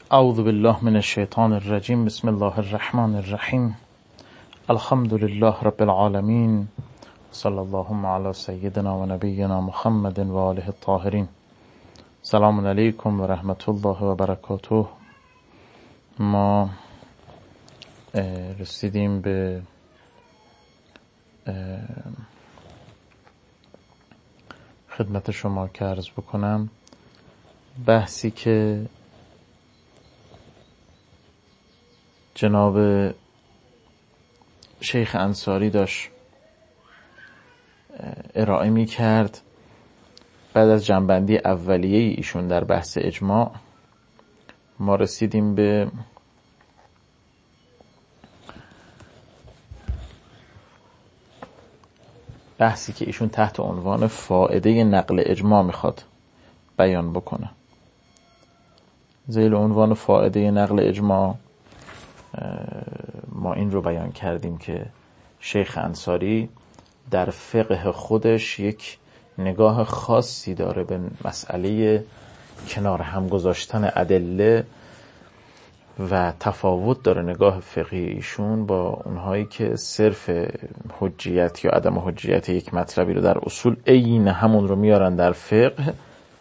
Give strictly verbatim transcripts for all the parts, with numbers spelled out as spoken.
اعوذ بالله من الشیطان الرجیم. بسم الله الرحمن الرحیم. الحمد لله رب العالمین. صلی الله علی سیدنا و نبینا محمد و آله الطاهرین. سلام علیکم و رحمت الله و برکاته. ما رسیدیم به خدمت شما که عرض بکنم بحثی که جناب شیخ انصاری داشت ارائه می کرد بعد از جنبندی اولیه ایشون در بحث اجماع. ما رسیدیم به بحثی که ایشون تحت عنوان فائده نقل اجماع میخواد بیان بکنه. ذیل عنوان فائده نقل اجماع ما این رو بیان کردیم که شیخ انصاری در فقه خودش یک نگاه خاصی داره به مسئله کنار هم گذاشتن ادله و تفاوت داره نگاه فقهی ایشون با اونهایی که صرف حجیت یا عدم حجیت یک مطلبی رو در اصول عین همون رو میارن در فقه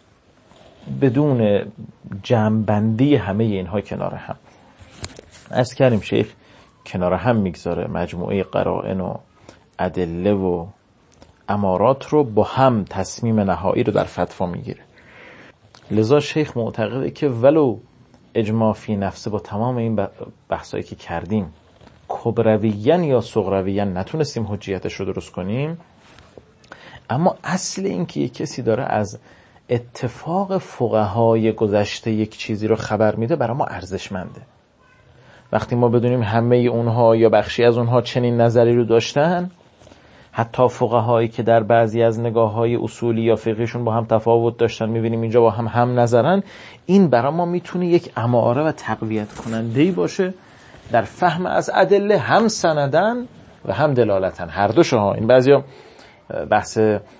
بدون جمع‌بندی همه اینها کنار هم. از کریم شیخ کنار هم میگذاره مجموعه قرائن و ادله و امارات رو با هم تصمیم نهایی رو در فتوا میگیره. لذا شیخ معتقده که ولو اجماع فی نفسه با تمام این بحثایی که کردیم کبرویاً یا صغرویاً نتونستیم حجیتش رو درست کنیم، اما اصل این که یک کسی داره از اتفاق فقهای گذشته یک چیزی رو خبر میده برای ما ارزشمنده. وقتی ما بدونیم همه اونها یا بخشی از اونها چنین نظری رو داشتن، حتی فقهایی که در بعضی از نگاه‌های اصولی یا فقهیشون با هم تفاوت داشتن می‌بینیم اینجا با هم هم نظرن، این برای ما میتونه یک اماره و تقویت کننده‌ای باشه در فهم از ادله، هم سندن و هم دلالتن، هر دوشها. این بعضیا بحث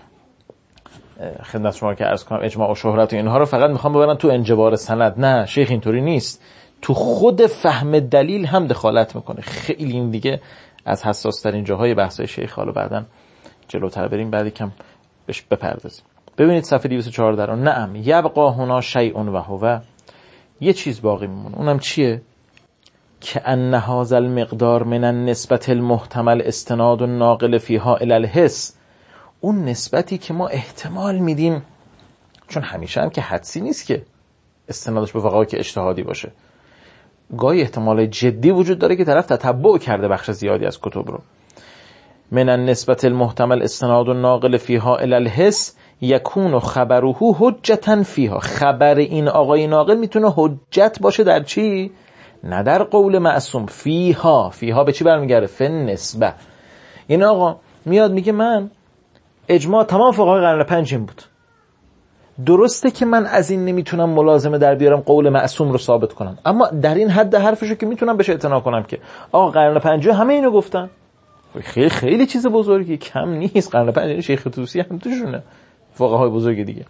خدمت شما که عرض کنم اجماع و شهرت و اینها رو فقط میخوام ببرن تو انجبار سند. نه، شیخ اینطوری نیست، تو خود فهم دلیل هم دخالت میکنه. خیلی این دیگه از حساس ترین جاهای بحثای شیخ. حالا بعداً جلوتر بریم، بعد کم بهش بپردازیم. ببینید صفحه دویست و چهارده رو. نعم یبقا هنا شیء و هو، یه چیز باقی میمونه، اونم چیه؟ که ان هذا المقدار من النسبة المحتمل استناد الناقل فيها الى الحس، اون نسبتی که ما احتمال میدیم، چون همیشه هم که حدسی نیست که استنادش به وقایع که اجتهادی باشه، گاهی احتمال جدی وجود داره که طرف تتبع کرده بخش زیادی از کتب رو. من النسبة المحتمل استناد الناقل فيها الى الحس یکون خبره حجتا فيها، خبر این آقای ناقل میتونه حجت باشه در چی؟ نه در قول معصوم. فيها، فيها به چی برمیگرده؟ فی النسبه. این آقا میاد میگه من اجماع تمام فقهای قرن پنجم بود، درسته که من از این نمیتونم ملازمه در بیارم قول معصوم رو ثابت کنم، اما در این حد حرفشو که میتونم بهش اعتنا کنم که آقا قرن پنجم همه اینو گفتن. خیلی خیلی چیز بزرگی، کم نیست. قرن پنجم شیخ طوسی هم توشونه، فقهای بزرگ دیگه.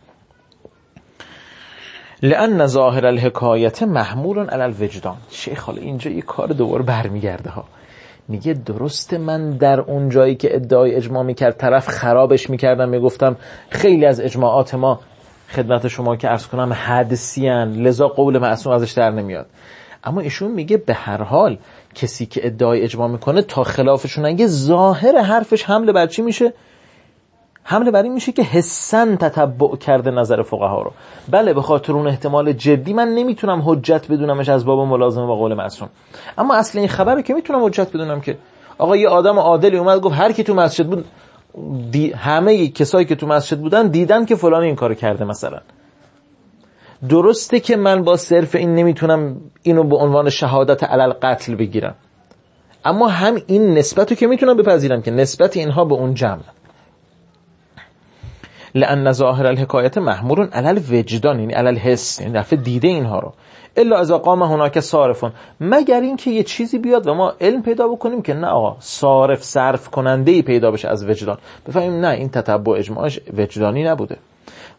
لأن ظاهر الحکایت محمول علی الوجدان. شیخ حالا اینجا یه کار دوباره برمیگرده ها، میگه درسته من در اون جایی که ادعای اجماع میکرد طرف خرابش میکردم، میگفتم خیلی از اجماعات ما خدمت شما که عرض کنم حدسیان، لذا قول معصوم ازش در نمیاد. اما ایشون میگه به هر حال کسی که ادعای اجماع میکنه تا خلافشون نگه، ظاهر حرفش حمله بر چی میشه؟ حمله بر این میشه که حسن تتبع کرده نظر فقها رو. بله به خاطر اون احتمال جدی من نمیتونم حجت بدونمش از باب ملازمه با قول معصوم، اما اصل این خبر رو که میتونم حجت بدونم که آقا یه آدم عادلی اومد گفت هر کی تو مسجد بود، دی همه کسایی که تو مسجد بودن دیدن که فلان این کارو کرده مثلا. درسته که من با صرف این نمیتونم اینو به عنوان شهادت علی القتل بگیرم، اما هم این نسبتو که میتونم بپذیرم که نسبت اینها به اون جمع. لأن ظاهر الحکایت محمول علی الوجدان، یعنی علی الحس، یعنی دفعه دیده اینها رو. الا اذا قام هناك صارفون، مگر این که یه چیزی بیاد و ما علم پیدا بکنیم که نه آقا صارف صرف کننده‌ای پیدا بشه از وجدان، بفهمیم نه این تتبع اجماعش وجدانی نبوده.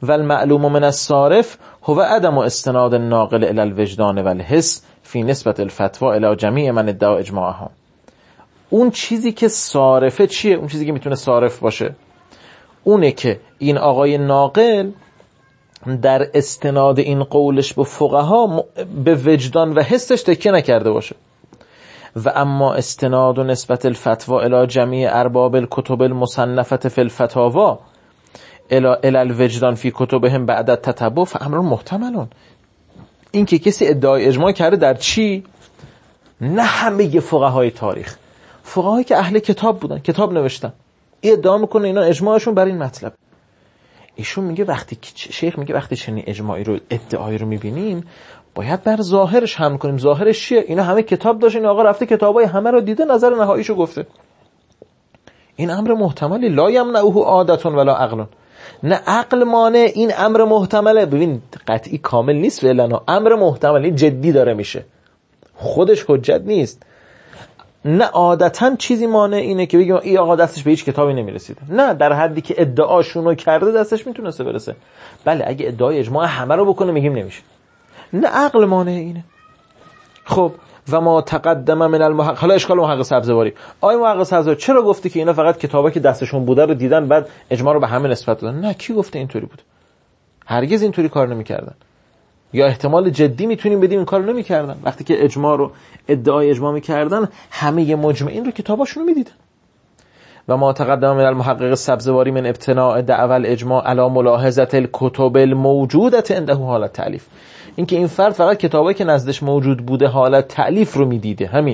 و المعلوم من الصارف هو عدم استناد الناقل الى الوجدان و الحس فی نسبت الفتوا الى جمیع من ادعا اجماعها. اون چیزی که صارفه چیه؟ اون چیزی که میتونه صارف باشه اونه که این آقای ناقل در استناد این قولش به فقها به وجدان و حسش تکیه نکرده باشه. و اما استناد و نسبت الفتوا الى جمیع ارباب الکتب المصنفه فی الفتاوا الى الوجدان فی کتبهم بعد التتبع فامر محتملون. این که کسی ادعای اجماع کرده در چی؟ نه همه فقهای تاریخ، فقهایی که اهل کتاب بودن، کتاب نوشتن، این ادعا میکنه اینا اجماعشون بر این مطلب. ایشون میگه وقتی شیخ میگه وقتی چنین اجماعی رو ادعایی رو میبینیم باید بر ظاهرش حمل کنیم. ظاهرش چیه؟ اینا همه کتاب داشتن، این آقا رفته کتابای همه رو دیده، نظر نهاییشو گفته. این امر محتملی لا یمنعه عادت ولا عقل. نه عقل مانع، این امر محتمله. ببین قطعی کامل نیست فعلا، امر محتملی جدی داره میشه، خودش حجت نیست. نه عادتاً چیزی مانع اینه که بگیم این آقا دستش به هیچ کتابی نمیرسیده، نه در حدی که ادعاشونو کرده دستش میتونسته برسه. بله اگه ادعای اجماع همه رو بکنه میگیم نمیشه. نه عقل مانع اینه. خب و ما تقدم من المحقق. حالا اشکال محقق سبزواری، آی محقق سبزواری چرا گفتی که اینا فقط کتابا که دستشون بوده رو دیدن بعد اجماع رو به همه نسبت دادن؟ نه، کی گفته اینطوری بود؟ هرگز اینطوری کار نمیکردن. یا احتمال جدی میتونیم بدیم این کارو نمیکردن. وقتی که اجماع رو ادعای اجماع میکردن همه مجمعین رو کتاباشون رو میدیدن. و ما تقدم من المحقق سبزواری من ابتناء دعوى الاجماع علی ملاحظه الکتب الموجوده عنده حالت تألیف. اینکه این فرد فقط کتابایی که نزدش موجود بوده حالت تألیف رو میدیده، همین.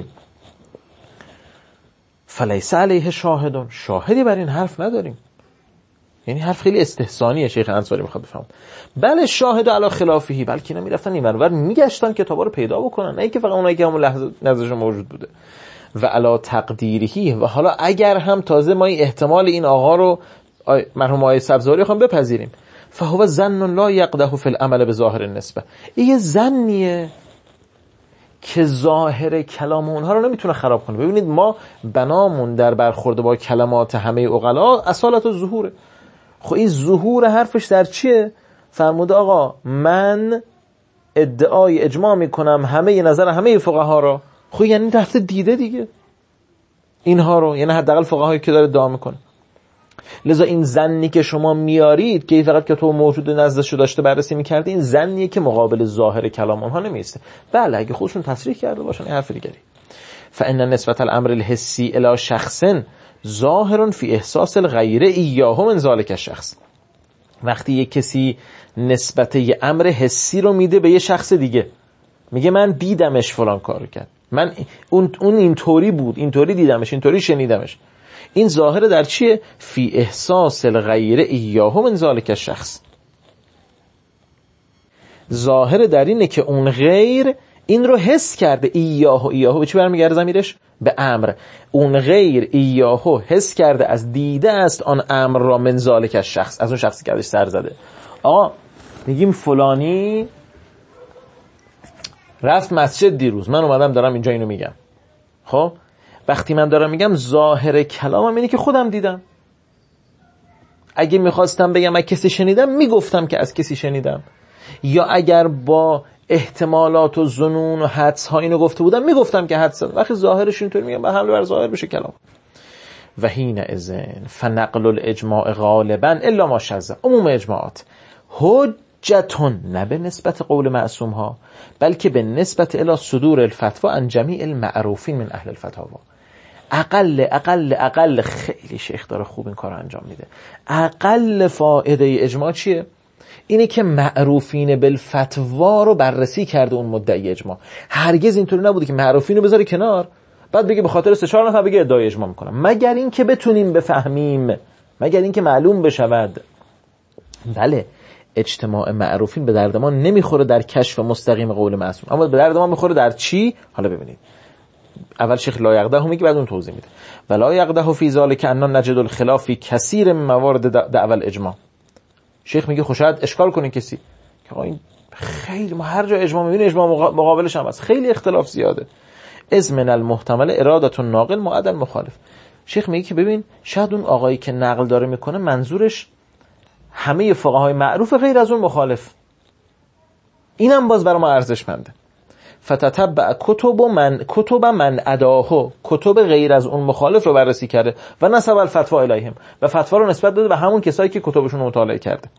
فلیس علیه شاهدون، شاهدی بر این حرف نداریم. یعنی حرف خیلی استحسانیه شیخ انصاری میخواد بفهم. بله شاهد علی خلافهی، بلکه اینا میرفتن اینور میگشتن کتابا رو پیدا بکنن، نه اینکه فقط اونایی که همون لحظه نزدش موجود بوده. و علی تقدیرهی، و حالا اگر هم تازه ما این احتمال این آقا رو مرحوم آقای سبزواری خواهم بپذیریم، فهو ظن لا یقده فی العمل بظاهر النسبه، این یه ظنیه که ظاهر کلام اونها رو نمیتونه خراب کنه. ببینید ما بنامون در برخورد با کلمات همه عقلا اصالت و ظهوره. خب این ظهور حرفش در چیه؟ فرموده آقا من ادعای اجماع میکنم همه نظر همه فقها رو. خب یعنی رفته دیده دیگه اینها رو، یعنی حداقل فقهایی که داره ادعا میکنه. لذا این ظنی که شما میارید که فقط که تو موجود نزدش رو داشته بررسی میکردی، این ظنیه که مقابل ظاهر کلام اونها نمیسته. بله اگه خودشون تصریح کرده باشن این حرف دیگری. فان نسبت الامر الحسی الی شخص ظاهر فی احساس الغیر ایاه من ذلک الشخص. وقتی یک کسی نسبت یه امر حسی رو میده به یه شخص دیگه، میگه من دیدمش فلان کارو کرد، من اون اون اینطوری بود، اینطوری دیدمش، اینطوری شنیدمش، این ظاهر در چیه؟ فی احساس الغیر ایاه من ذلک الشخص. ظاهر در اینه که اون غیر این رو حس کرده. ایاه ایاه به چی برمیگرده ضمیرش؟ به امر. اون غیر ایاه حس کرده، از دیده است آن امر را من ذلک الشخص، از اون شخصی که ازش سر زده. آقا میگیم فلانی رفت مسجد دیروز، من اومدم دارم اینجا اینو میگم. خب وقتی من دارم میگم ظاهر کلامم اینه که خودم دیدم. اگه میخواستم بگم از کسی شنیدم میگفتم که از کسی شنیدم، یا اگر با احتمالات و ظنون و حدس ها اینو گفته بودم میگفتم که حدس. وقتی ظاهرش اینطوری میگم به حمله بر ظاهر بشه کلام. و حین اذن فنقل الاجماع غالبا الا ما شذ، عموم اجماعات حجتون، نه به نسبت قول معصوم ها بلکه به نسبت الی صدور الفتوا عن جمیع المعروفین من اهل الفتاوا. اقل اقل اقل خیلی شیخ داره خوب این کار انجام میده. اقل فایده اجماع چیه؟ اینه که معروفین بالفتوا رو بررسی کرده اون مدعی اجماع. هرگز اینطوری نبوده که معروفین رو بذاره کنار بعد بگه به خاطر سه چهار نفر بگه ادعای اجماع میکنم، مگر این که بتونیم بفهمیم، مگر این که معلوم بشود. بله اجتماع معروفین به درد ما نمیخوره در کشف مستقیم قول معصوم، اما به درد ما میخوره در چی؟ حالا ببینید اول شیخ لا یقده میگه بعد اون توضیح میده. ولا یقده فی ذلک ان نجد الخلاف فی کثیر من موارد دعوی الاجماع. شیخ میگه خب شاید اشکال کنه کسی که آقا این خیلی ما هر جا اجماع میبینیم اجماع مقابلش هم هست، خیلی اختلاف زیاده. از من المحتمل اراده الناقل معدل مخالف. شیخ میگه که ببین شاید اون آقایی که نقل داره میکنه منظورش همه فقهای معروف غیر از اون مخالف. اینم باز برای ما ارزشمنده. فتتبع کتب من کتب من اداه، کتب غیر از اون مخالف رو بررسی کرده و نسب الفتوا الیهم، و فتوا رو نسبت داده به همون کسایی که کتبشون رو مطالعه کرده.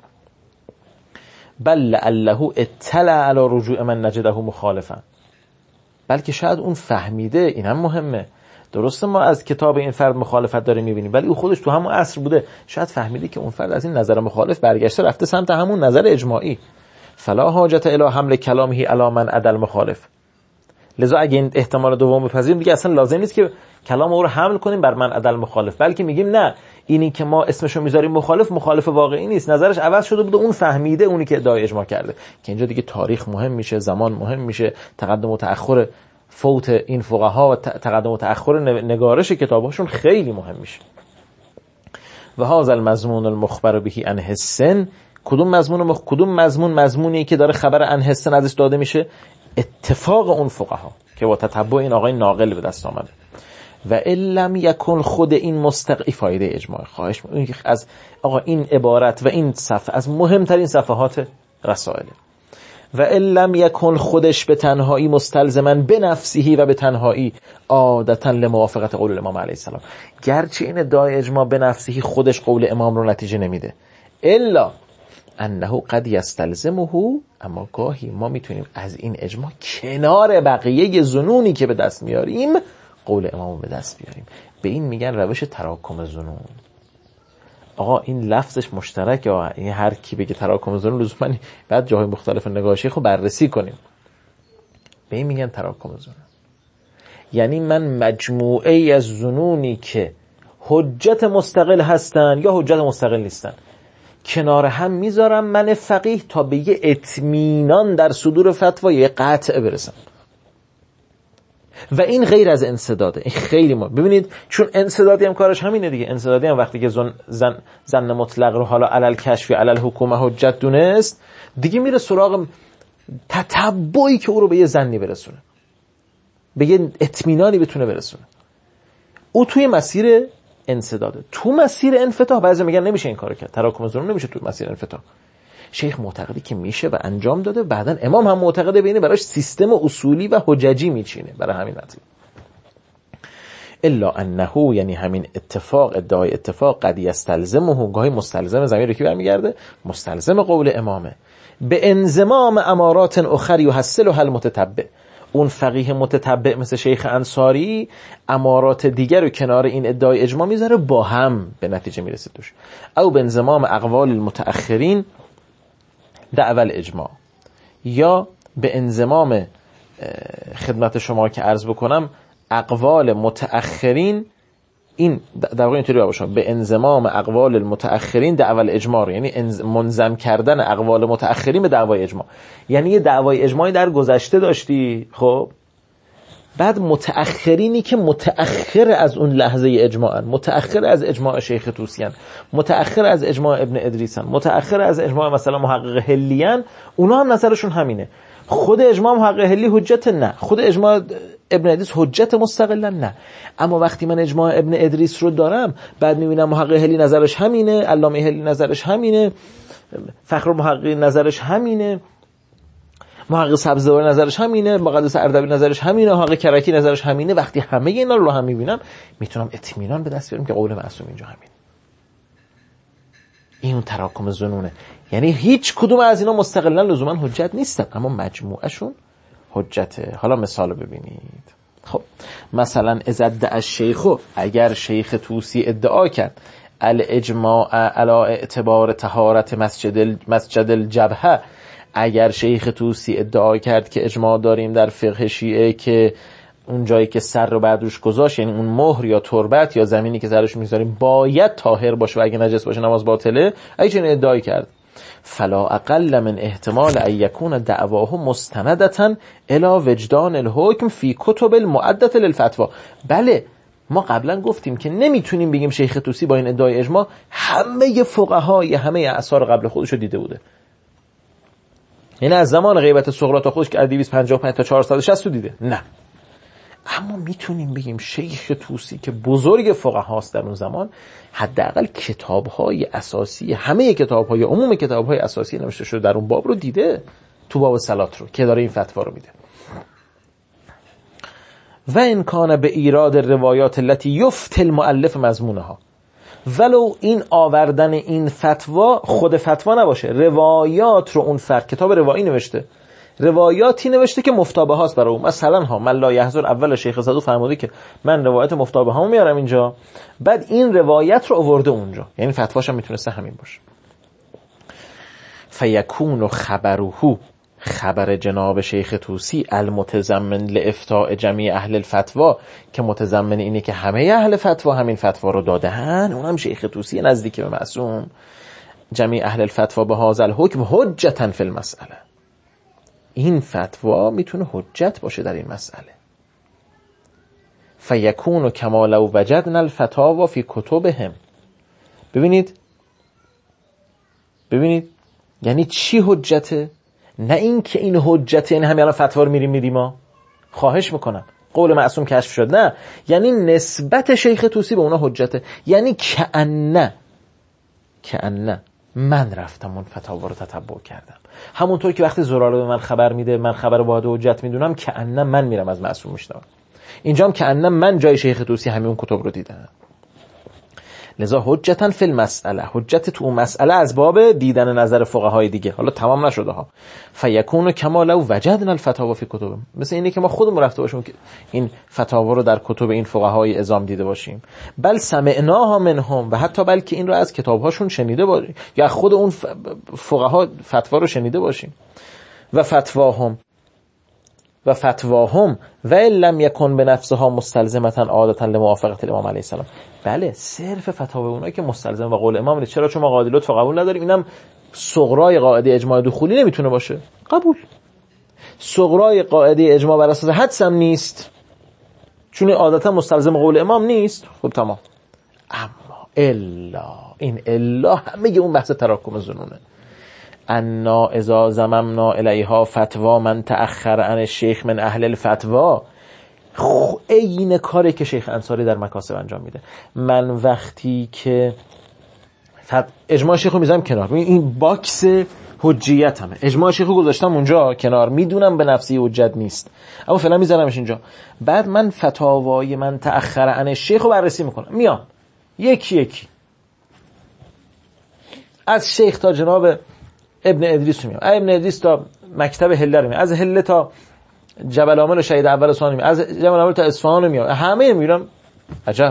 بل لعله اطلع علی رجوع من نجده مخالفا، بلکه شاید اون فهمیده. اینم مهمه. درسته ما از کتاب این فرد مخالفت داره میبینیم، ولی او خودش تو همون عصر بوده، شاید فهمیده که اون فرد از این نظر مخالف برگشته رفته سمت همون نظر اجماعی. فلا حاجت الی حمل کلامه علی من عدل مخالف. لذا اگه این احتمال دوم بپذیریم دیگه اصلا لازم نیست که کلام او رو حمل کنیم بر من عدل مخالف، بلکه میگیم نه، اینی که ما اسمشو میذاریم مخالف، مخالف واقعی نیست، نظرش عوض شده بوده، اون فهمیده، اونی که ادعای اجماع کرده. که اینجا دیگه تاریخ مهم میشه، زمان مهم میشه، تقدم و تأخر فوت این فقها و تقدم و تأخر نگارش کتاباشون خیلی مهم میشه. و هذا المضمون المخبر به عن حسن، کدوم مضمون مخ... کدوم مضمون مضمونی که داره خبر عن حسن ازش داده میشه؟ اتفاق اون فقها که با تتبع این آقای ناقل به دست آمده. و لم یکن خود این مستقی فایده اجماع. خواهش می‌کنم از آقا این عبارت و این صفحه از مهمترین صفحات رسائل. و لم یکن خودش به تنهایی مستلزما به نفسه و به تنهایی عادتا لموافقت قول الامام علیه السلام، گرچه این ادعای اجماع به نفسه خودش قول امام رو نتیجه نمیده، الا انه قد یستلزمه، اما گاهی ما میتونیم از این اجماع کنار بقیه ظنونی که به دست میاریم قول امام به دست بیاریم. به این میگن روش تراکم ظنون. آقا این لفظش مشترکه، این هر کی بگه تراکم ظنون لزوما بعد جاهای مختلف نگاهی خب بررسی کنیم. به این میگن تراکم ظنون. یعنی من مجموعه ای از ظنونی که حجت مستقل هستن یا حجت مستقل نیستن کنار هم میذارم من فقیه تا به یه اطمینان در صدور فتوا یه قطع برسم. و این غیر از انسداده. این خیلی ما ببینید، چون انسدادی هم کارش همینه دیگه. انسدادی هم وقتی که زن زن, زن مطلق رو حالا علل کشفی علل حکومه حجت دونست، دیگه میره سراغ تتبعی که او رو به یه زنی برسونه، به یه اطمینانی بتونه برسونه. او توی مسیر انسداده. تو مسیر انفتاح بعضی میگن نمیشه این کارو کرد، تراکم ظنون نمیشه تو مسیر انفتاح. شیخ معتقدی که میشه و انجام داده، بعدن امام هم معتقده بینه، براش سیستم اصولی و حججی میچینه برای همین مطلب. الا انه، یعنی همین اتفاق، ادعای اتفاق، قد یستلزمه، گاهی مستلزم ضمیر کی برمیگرده؟ مستلزم قول امامه. به انضمام امارات اخر یحصلها المتتبع، اون فقیه متتبع مثل شیخ انصاری امارات دیگر رو کنار این ادعای اجماع میذاره، با هم به نتیجه میرسه توش. او به انضمام اقوال المتأخرین دعوی الاجماع، یا به انضمام خدمت شما که عرض بکنم اقوال متأخرین، این در واقع اینطوری باشه، به انضمام اقوال المتأخرین دعوی الاجماع، یعنی منضم کردن اقوال متأخرین به دعوای اجماع. یعنی یه دعوای اجماعی در گذشته داشتی، خب بعد متأخرینی که متأخر از اون لحظه اجماعن، متأخر از اجماع شیخ طوسیان، متأخر از اجماع ابن ادریسن، متأخر از اجماع مثلا محقق هلیان، اونا هم نظرشون همینه. خود اجماع محقق هلی حجت نه، خود اجماع ابن ادریس حجت مستقلا نه. اما وقتی من اجماع ابن ادریس رو دارم، بعد میبینم محقق هلی نظرش همینه، علامه هلی نظرش همینه، فخر محقق نظرش همینه، محقق سبزواری نظرش همینه، مقدس اردبیلی نظرش همینه، محقق کرکی نظرش همینه، وقتی همه اینا رو هم میبینم میتونم اطمینان به دست بیارم که قول معصوم اینجا همینه. این اون تراکم ظنونه. یعنی هیچ کدوم از اینا مستقلا لزوما حجت نیستن، اما مجموعشون حجته. حالا مثال ببینید. خب مثلا ازد از شیخو، اگر شیخ طوسی ادعا کرد الاجماع علی اعتبار طهارت مسجد مسجد الجبهه، اگر شیخ طوسی ادعا کرد که اجماع داریم در فقه شیعه که اون جایی که سر رو بعد روش گذاشت، یعنی اون مهر یا تربت یا زمینی که سرش میذاریم باید طاهر باشه و اگه نجس باشه نماز باطله، اگه چنین ادعای کرد، فلا اقل من احتمال ان یکون دعواه مستندتا الی وجدان الحکم فی کتب المعدة للفتوا. بله ما قبلا گفتیم که نمیتونیم بگیم شیخ طوسی با این ادعای اجماع همه فقهای همه اعصار قبل خودشو دیده بوده، یعنی از زمان غیبت صغرا تا خودش که از دویست و پنجاه و پنج تا چهارصد و شصت دیده. نه، اما میتونیم بگیم شیخ طوسی که بزرگ فقهاست در اون زمان، حداقل کتاب‌های اساسی، همه کتاب‌های عموم کتاب‌های اساسی نوشته شده در اون باب رو دیده، تو باب صلات رو که داره این فتوا رو میده. و ان کان به ایراد روایات التي یفت المؤلف مضمونها، ولو این آوردن این فتوا خود فتوا نباشه، روایات رو اون فرد کتاب روایی نوشته، روایاتی نوشته که مفتابه هاست برای اون. مثلا ها من لا یحضر اول شیخ صدوق فرموده که من روایت مفتابه هامو میارم اینجا، بعد این روایت رو آورده اونجا، یعنی فتواش هم میتونسته همین باشه. فیکون خبره، خبر جناب شیخ طوسی المتضمن لافتاء جمیع اهل الفتوا، که متضمن اینه که همه اهل فتوا همین فتوا رو دادن، اونم شیخ طوسی نزدیک به معصوم، جمیع اهل الفتوا به هذا الحکم حجتا فی المسئله، این فتوا میتونه حجت باشه در این مسئله. فیکون کما لو وجدنا الفتاوا فی کتبهم. ببینید ببینید یعنی چی حجته؟ نه این که این حجته، این همین الان فتوا رو میریم میریم ما خواهش میکنم قول معصوم کشف شد، نه، یعنی نسبت شیخ طوسی به اونا حجته، یعنی کأنه کأنه من رفتم اون فتاوا رو تتبع کردم، همونطور که وقتی زراره به من خبر میده من خبر باید حجت میدونم، کأنه من میرم از معصوم میشنوم، اینجا هم کأنه من جای شیخ طوسی همین اون کتب رو دیدم. لذا حجتا فی المسئله، حجت تو اون مسئله از باب دیدن نظر فقهای دیگه، حالا تمام نشده ها. فیکون کما لو وجدنا الفتاوا فی کتبهم، مثل اینه که ما خودمون رفته باشیم که این فتاوا رو در کتب این فقهای عظام دیده باشیم، بل سمعناها منهم، و حتی بلکه این رو از کتابهاشون شنیده باشیم یا خود اون فقها فتوا رو شنیده باشیم. و فتواهم و فتواهم و لم یکن بنفسها مستلزمه عادتا لموافقت الامام علیه السلام. بله صرف فتاوی اونایی که مستلزم و قول امام نیست. چرا؟ چون ما قاعده لطف قبول نداریم، اینم صغرای قاعده اجماع دخولی نمیتونه باشه، قبول. صغرای قاعده اجماع بر اساس حدس هم نیست، چون عادتا مستلزم قول امام نیست. خب تمام. اما الا، این الا همه اون بحث تراکم ظنونه. انا اذا زممنا الیها فتوا من تأخر عن الشیخ من اهل الفتوا، این کاری که شیخ انصاری در مکاسب انجام میده. من وقتی که اجماع شیخ رو میذارم کنار، این باکس حجیت همه، اجماع شیخ رو گذاشتم اونجا کنار، میدونم به نفسی حجت نیست اما فعلا میذارمش اینجا، بعد من فتاوای من تأخر عن الشیخ رو بررسی میکنم، میام یکی یکی از شیخ تا جناب ابن ادریس رو میام، ابن ادریس تا مکتب هله رو میام، از هله تا جبل عامل و شهید اول اصفهان میام، از جبل عامل تا اصفهان میام، همه میرم. عجب.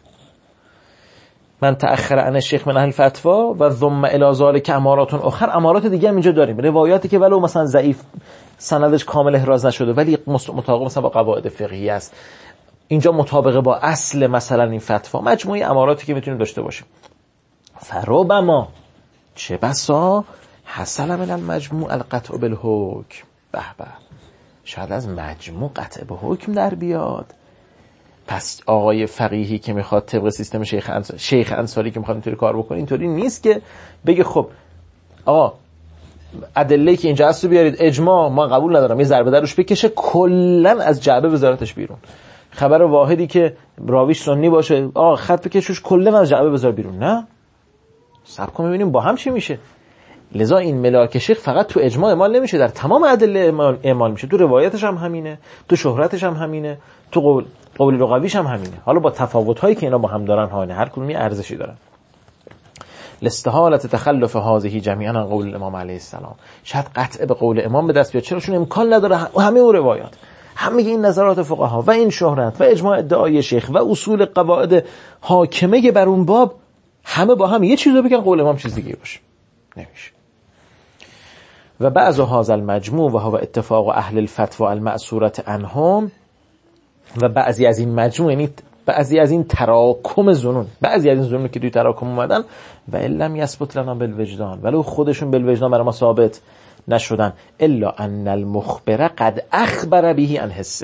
من تأخر عن الشیخ من اهل فتوا و ثم الی ذلک امارات اخر، امارات دیگه هم اینجا داریم، روایاتی که ولو مثلا ضعیف سندش کامل احراز نشده ولی مطابق مثلا با قواعد فقهی است، اینجا مطابق با اصل مثلا این فتوا، مجموعه اماراتی که میتونیم داشته باشیم. فربما، چه بسا، حصل من المجموع القطع بالحکم، به به، شاید از مجموع قطع به حکم در بیاد. پس آقای فقیهی که میخواد طبق سیستم شیخ انصاری، شیخ انصاری که میخواد اینطوری کار بکنه، اینطوری نیست که بگه خب آقا ادله‌ای که اینجا هست رو بیارید، اجماع ما قبول ندارم، یه ضربه در روش بکشه کلا از جعبه وزارتش بیرون. خبر واحدی که راویش سنی باشه آقا خط بکشوش کلا از جعبه بذار بیرون، نه، صبر کن ببینیم با هم چی میشه. لذا این ملاک شیخ فقط تو اجماع اعمال نمیشه، در تمام ادله اعمال میشه، تو روایتش هم همینه، تو شهرتش هم همینه، تو قول قول لغویش هم همینه، حالا با تفاوت هایی که اینا با هم دارن ها، هر کدومی ارزشی دارن. لاستحالت تخلف هذه جمیعا عن قول الامام علیه السلام، شاید قطع به قول امام به دست بیاد، چرا؟ چون امکان نداره همه اون روایات، همه این نظرات فقها و این شهرت و اجماع ادعای شیخ و اصول قواعد حاکمه بر اون باب همه با هم یه چیزو بگن قول امام چیز دیگه باشه، نمیشه. و بعض هذا المجموع و هو اتفاق اهل الفتوى المأثورة عنهم، و بعضی از این مجموع یعنی بعضی از این تراکم ظنون، بعضی از این ظنون که توی تراکم اومدن، و لم یثبت لنا بالوجدان، ولو خودشون بالوجدان برای ما ثابت نشدن، الا ان المخبر قد اخبر به عن حس.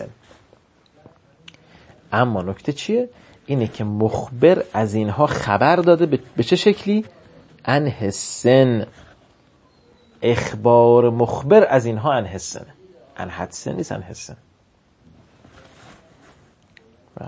اما نکته چیه؟ اینه که مخبر از اینها خبر داده، به چه شکلی؟ عن حسن، اخبار مخبر از اینها عن حسن، عن حدسن نیست، عن حسن. و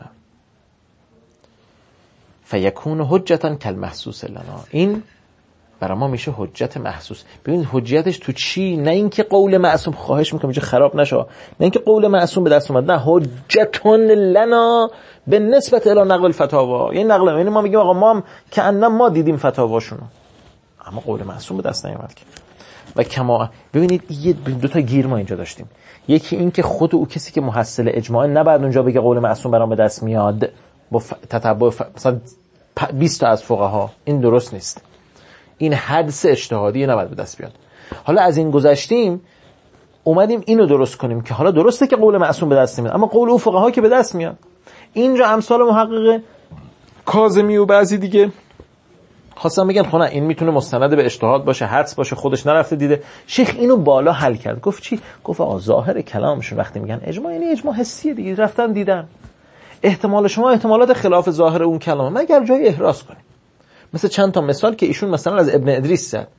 فیکون حجتا کالمحسوس لنا، این برای ما میشه حجت محسوس. ببینید حجتش تو چی؟ نه اینکه قول معصوم، خواهش میکنم اینجا خراب نشه، نه اینکه قول معصوم به دست اومد، نه حجتون لنا به نسبت الی نقل الفتاوا، یعنی نقل، یعنی ما میگیم آقا ما هم که انم ما دیدیم فتاواشونو، اما قول معصوم به دست نیامد که. و کما ببینید یه دو تا گیر ما اینجا داشتیم، یکی این که خود او کسی که محصل اجماع نباید اونجا بگه قول معصوم برام به دست میاد با ف... تتبع ف... مثلا بیست تا از فقها، این درست نیست، این حدس اجتهادی نباید به دست بیاد. حالا از این گذشتیم اومدیم اینو درست کنیم که حالا درسته که قول معصوم به دست نمیاد، اما قول او فقها که به دست میاد. اینجا امثال محقق کاظمی و بعضی دیگه خواستم بگن خب نه این میتونه مستند به اجتهاد باشه، حدس باشه، خودش نرفته دیده. شیخ اینو بالا حل کرد، گفت چی؟ گفت آقا ظاهر کلامشون وقتی میگن اجماع یعنی اجماع حسیه دیگه، رفتن دیدن. احتمال شما احتمالات خلاف ظاهر اون کلام مگر جای احراز کنیم. مثل چند تا مثال که ایشون مثلا از ابن ادریس زد،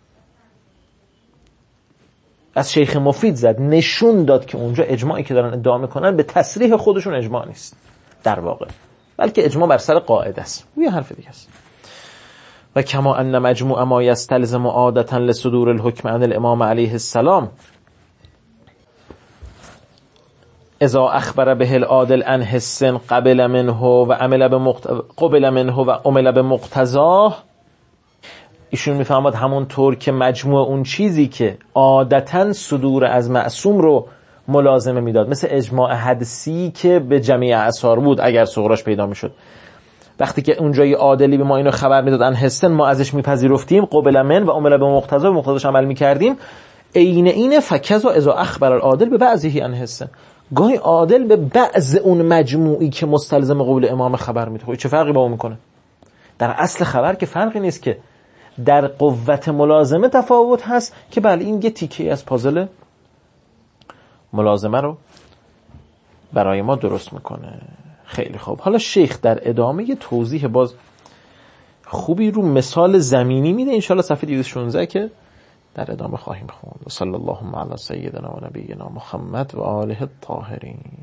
از شیخ مفید زد، نشون داد که اونجا اجماعی که دارن ادعا میکنن به تصریح خودشون اجماع نیست در واقع، بلکه اجماع بر سر قاعده است. یه حرف دیگه است. و کما ان مجموع ما یستلزم عادتا لصدور الحکم عن الامام علیه السلام اذا اخبر به العادل عن حس قبل منه و عمل بمقت... قبل منه و عمل بمقتضاه، ایشون میفهمد همونطور که مجموع اون چیزی که عادتا صدور از معصوم رو ملازمه میداد، مثل اجماع حدسی که به جمیع اعصار بود اگر صغراش پیدا میشد، وقتی که اونجا یه عادلی به ما اینو خبر میداد عن حسن، ما ازش میپذیرفتیم قبل من و عمل بمقتضا، به مقتضاش عمل میکردیم. عین اینه فکذا اذا اخبر العادل به بعضه عن حسن، گاهی عادل به بعض اون مجموعی که مستلزم قول امام خبر میده. چه فرقی با اون میکنه؟ در اصل خبر که فرقی نیست، که در قوت ملازمه تفاوت هست که بله این یه تیکه از پازل ملازمه رو برای ما درست میکنه. خیلی خوب. حالا شیخ در ادامه یه توضیح باز خوبی رو مثال زمینی میده، انشالله صفحه دویست و شانزده که در ادامه خواهیم خوند. صلی الله علی سیدنا و نبینا محمد و آله الطاهرین.